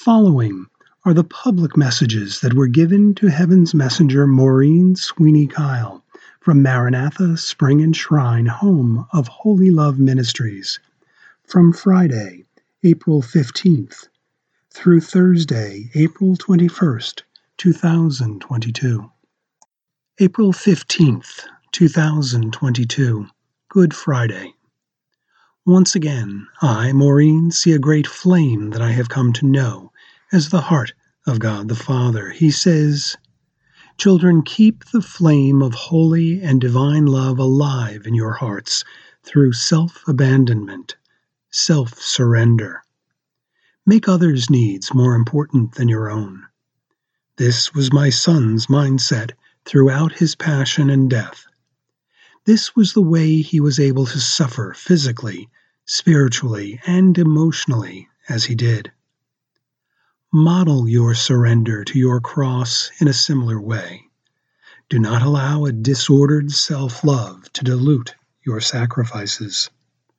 following are the public messages that were given to Heaven's Messenger Maureen Sweeney Kyle from Maranatha Spring and Shrine, home of Holy Love Ministries, from Friday, April 15th, through Thursday, April 21st, 2022. April 15th, 2022, Good Friday. Once again, I, Maureen, see a great flame that I have come to know as the heart of God the Father. He says, "Children, keep the flame of holy and divine love alive in your hearts through self-abandonment, self-surrender. Make others' needs more important than your own." This was my son's mindset throughout his passion and death. This was the way he was able to suffer physically, spiritually, and emotionally as he did. Model your surrender to your cross in a similar way. Do not allow a disordered self-love to dilute your sacrifices.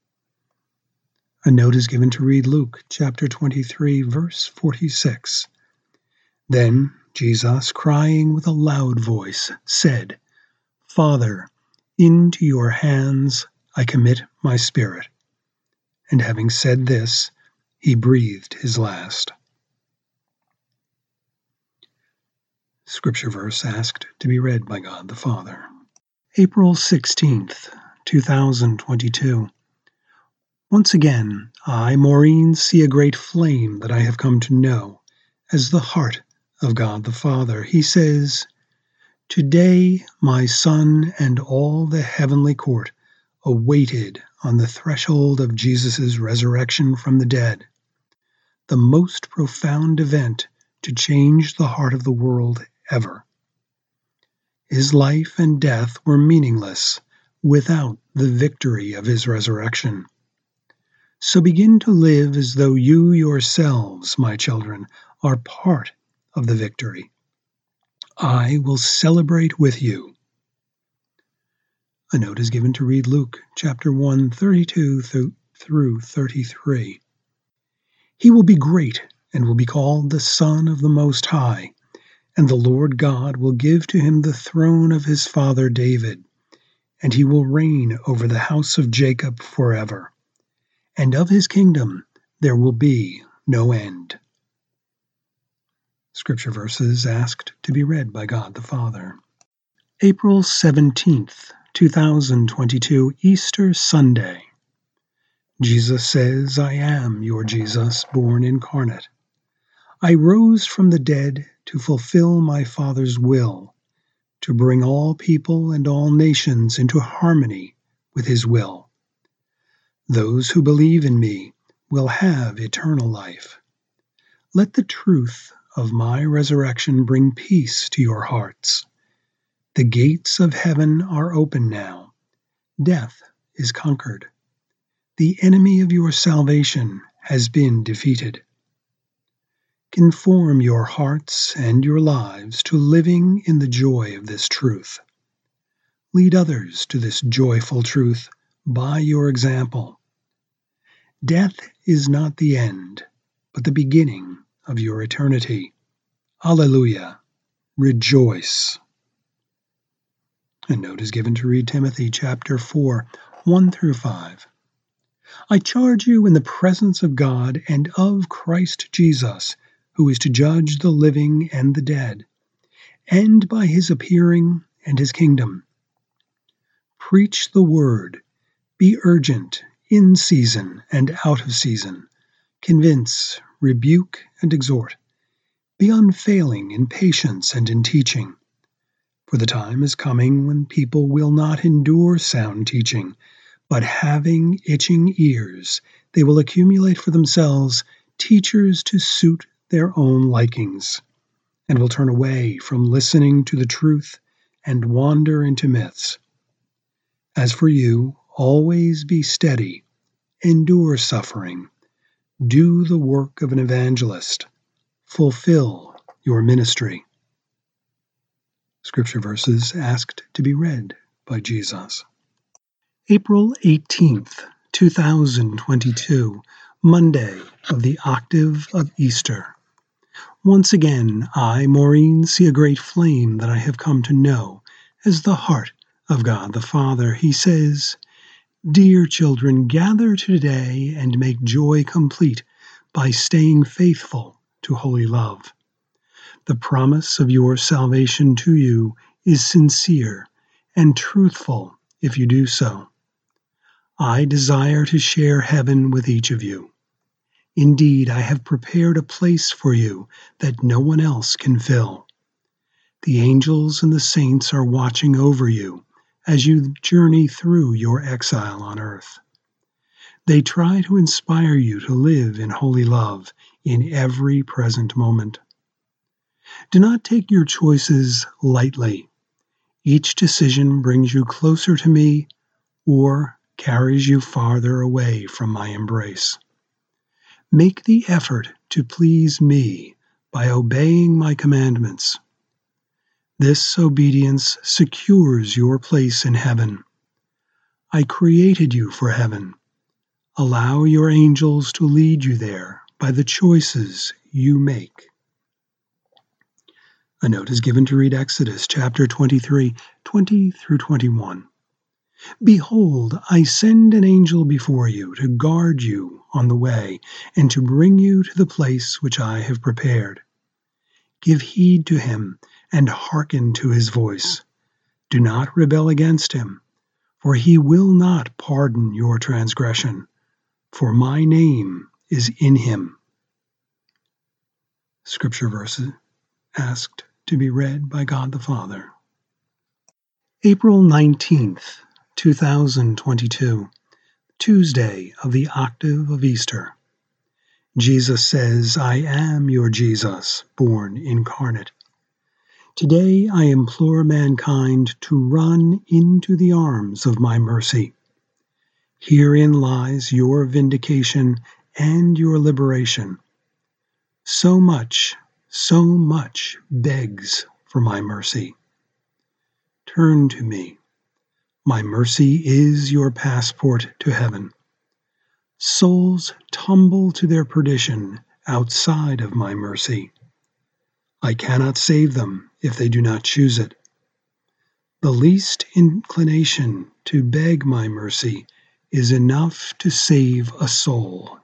A note is given to read Luke chapter 23, verse 46. Then Jesus, crying with a loud voice, said, "Father, into your hands I commit my spirit." And having said this, he breathed his last. Scripture verse asked to be read by God the Father. April 16th, 2022. Once again, I, Maureen, see a great flame that I have come to know as the heart of God the Father. He says, "Today my son and all the heavenly court awaited on the threshold of Jesus' resurrection from the dead, the most profound event to change the heart of the world ever. His life and death were meaningless without the victory of his resurrection. So begin to live as though you yourselves, my children, are part of the victory. I will celebrate with you." A note is given to read Luke chapter 1, 32 through 33. "He will be great and will be called the Son of the Most High, and the Lord God will give to him the throne of his father David, and he will reign over the house of Jacob forever, and of his kingdom there will be no end." Scripture verses asked to be read by God the Father. April 17th, 2022, Easter Sunday. Jesus says, "I am your Jesus, born incarnate. I rose from the dead to fulfill my Father's will, to bring all people and all nations into harmony with his will. Those who believe in me will have eternal life. Let the truth of my resurrection bring peace to your hearts. The gates of heaven are open now. Death is conquered. The enemy of your salvation has been defeated. Conform your hearts and your lives to living in the joy of this truth. Lead others to this joyful truth by your example. Death is not the end, but the beginning of your eternity. Alleluia. Rejoice." A note is given to read Timothy chapter 4, 1 through 5. "I charge you in the presence of God and of Christ Jesus, who is to judge the living and the dead, and by his appearing and his kingdom. Preach the word, be urgent, in season and out of season, convince, rebuke, and exhort. Be unfailing in patience and in teaching. For the time is coming when people will not endure sound teaching, but having itching ears, they will accumulate for themselves teachers to suit their own likings, and will turn away from listening to the truth and wander into myths. As for you, always be steady, endure suffering, do the work of an evangelist, fulfill your ministry." Scripture verses asked to be read by Jesus. April 18th, 2022, Monday of the octave of Easter. Once again, I, Maureen, see a great flame that I have come to know as the heart of God the Father. He says, "Dear children, gather today and make joy complete by staying faithful to holy love. The promise of your salvation to you is sincere and truthful if you do so. I desire to share heaven with each of you. Indeed, I have prepared a place for you that no one else can fill. The angels and the saints are watching over you as you journey through your exile on earth. They try to inspire you to live in holy love in every present moment. Do not take your choices lightly. Each decision brings you closer to me or carries you farther away from my embrace. Make the effort to please me by obeying my commandments. This obedience secures your place in heaven. I created you for heaven. Allow your angels to lead you there by the choices you make." A note is given to read Exodus chapter 23, 20 through 21. "Behold, I send an angel before you to guard you on the way and to bring you to the place which I have prepared. Give heed to him and hearken to his voice. Do not rebel against him, for he will not pardon your transgression, for my name is in him." Scripture verses asked to be read by God the Father. April 19th, 2022, Tuesday of the octave of Easter. Jesus says, "I am your Jesus, born incarnate." Today I implore mankind to run into the arms of my mercy. Herein lies your vindication and your liberation. So much begs for my mercy. Turn to me. My mercy is your passport to heaven. Souls tumble to their perdition outside of my mercy. I cannot save them if they do not choose it. The least inclination to beg my mercy is enough to save a soul.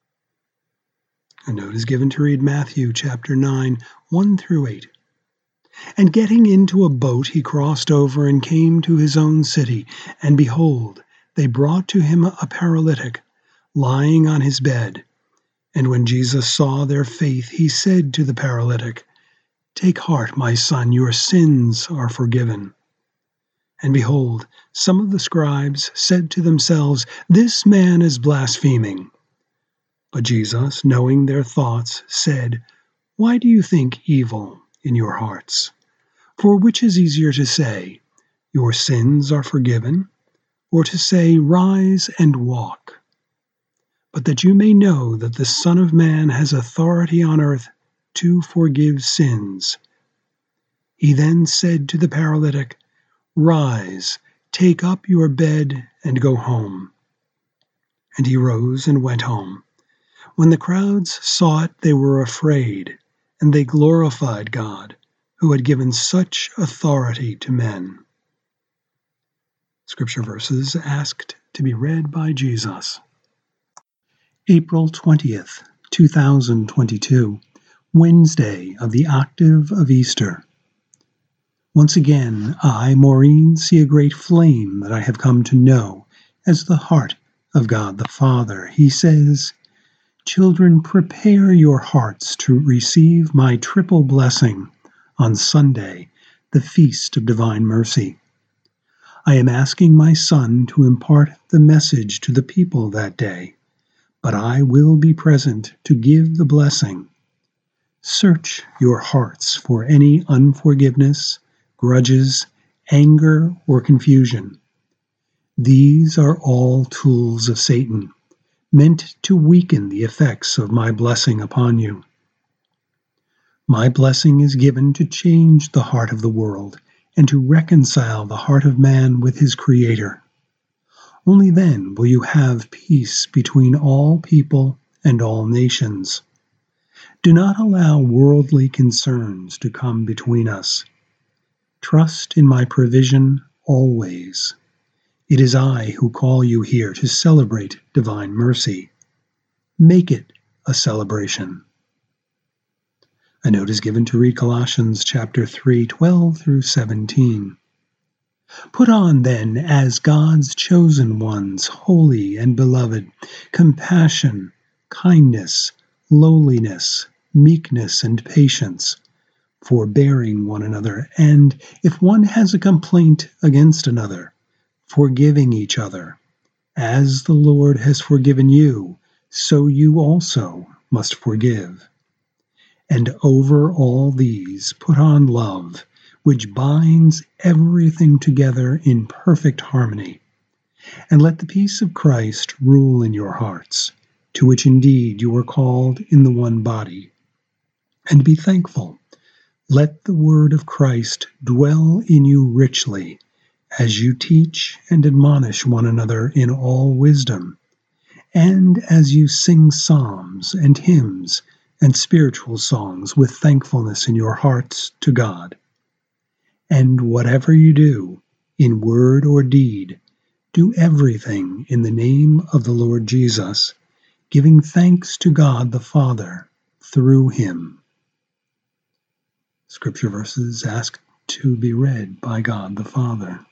A note is given to read Matthew chapter 9, 1 through 8. "And getting into a boat, he crossed over and came to his own city. And behold, they brought to him a paralytic, lying on his bed. And when Jesus saw their faith, he said to the paralytic, 'Take heart, my son, your sins are forgiven.' And behold, some of the scribes said to themselves, 'This man is blaspheming.' But Jesus, knowing their thoughts, said, 'Why do you think evil in your hearts? For which is easier to say, Your sins are forgiven, or to say, Rise and walk? But that you may know that the Son of Man has authority on earth to forgive sins.' He then said to the paralytic, 'Rise, take up your bed and go home.' And he rose and went home. When the crowds saw it, they were afraid, and they glorified God, who had given such authority to men." Scripture verses asked to be read by Jesus. April 20th, 2022, Wednesday of the octave of Easter. Once again, I, Maureen, see a great flame that I have come to know as the heart of God the Father. He says, "Children, prepare your hearts to receive my triple blessing on Sunday, the Feast of Divine Mercy. I am asking my Son to impart the message to the people that day, but I will be present to give the blessing. Search your hearts for any unforgiveness, grudges, anger, or confusion. These are all tools of Satan, meant to weaken the effects of my blessing upon you. My blessing is given to change the heart of the world and to reconcile the heart of man with his Creator. Only then will you have peace between all people and all nations. Do not allow worldly concerns to come between us. Trust in my provision always. It is I who call you here to celebrate divine mercy. Make it a celebration. A note is given to read Colossians chapter 3, 12 through 17. Put on, then, as God's chosen ones, holy and beloved, compassion, kindness, lowliness, meekness, and patience, forbearing one another, and, if one has a complaint against another, forgiving each other. As the Lord has forgiven you, so you also must forgive. And over all these put on love, which binds everything together in perfect harmony. And let the peace of Christ rule in your hearts, to which indeed you are called in the one body. And be thankful. Let the word of Christ dwell in you richly, as you teach and admonish one another in all wisdom, and as you sing psalms and hymns and spiritual songs with thankfulness in your hearts to God. And whatever you do, in word or deed, do everything in the name of the Lord Jesus, giving thanks to God the Father through him. Scripture verses asked to be read by God the Father.